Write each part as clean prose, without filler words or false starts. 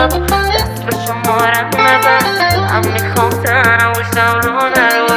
به شمارم نبر هم میخوام تنوشم رو نرو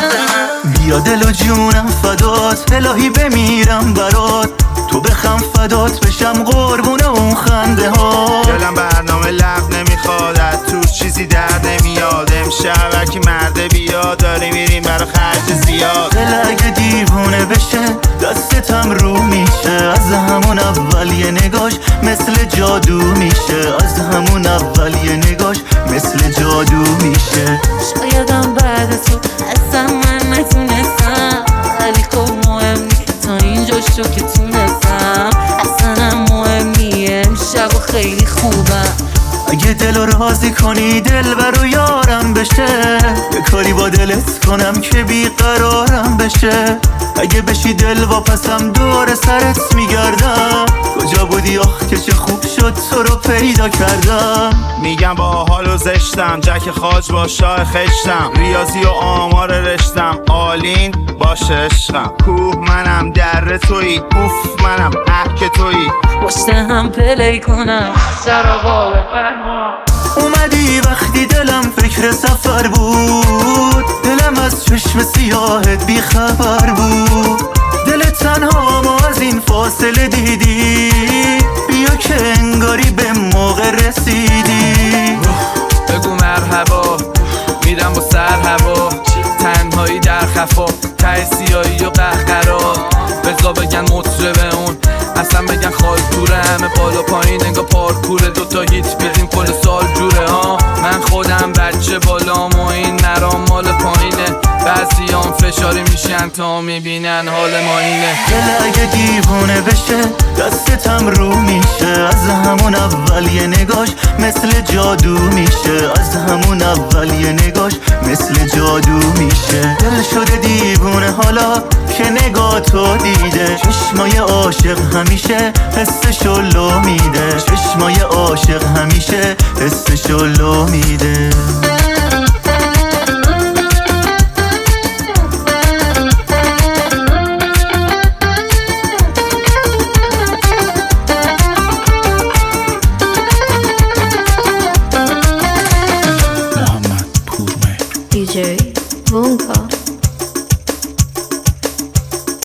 بیا دل و جونم فدات الهی بمیرم برات تو بخم فدات بشم قربون اون خنده ها دلم برنامه لب نمیخواد تو چیزی در نمیاد امشب هرکی مرده بیاد داری میریم برا خرج زیاد دل اگه دیوونه بشه دستتم رو میشه از همون اول یه نگاش مثل جادو میشه از همون اول یه نگاش مثل جادو میشه شایدم بعد تو اصلا من نتونستم ولی خب مهم نیست تا اینجا شو که تونستم اصلا هم مهم نیه امشب و خیلی خوبم اگه دل رو راضی کنی دل برو یارم بشه یه کاری با دلت کنم که بیقرارم بشه اگه بشی دل واپسم دور سرت میگردم کجا بودی آخ که چه خوب شد تو رو پیدا کردم میگم با حال و زشتم جک خاج با شاه خشتم ریاضی و آمار رشتم آلین باشه عشقم کوه منم در تویی اوف منم که تویی پشت هم پلی کنم سرابا بفرما اومدی وقتی دلم فکر سفر بود دلم از چشم سیاهت بیخبر بود دل تنها ما از این فاصله دیدی بیا که انگاری به موقع رسیدی بگو مرحبا میرم با سر هوا تنهایی در خفا ته سیاهی و قهقرا بزا بگن مطربه اون اصلا بگن خالکوره همه بالا پایین انگا پارکوره دوتا هیت بیدیم کل سال جوره ها من خودم بچه بالام و این نرام مال پایینه بعضی هم فشاری میشن تا میبینن حال ما اینه دل اگه دیوونه بشه دستتم رو میشه از همون اول یه نگاش مثل جادو میشه از همون اول یه نگاش مثل جادو میشه دل شده دیوونه حالا که نگاه تو دیده چشمای عاشق همیشه حسشو لو میده چشمای عاشق همیشه حسشو لو میده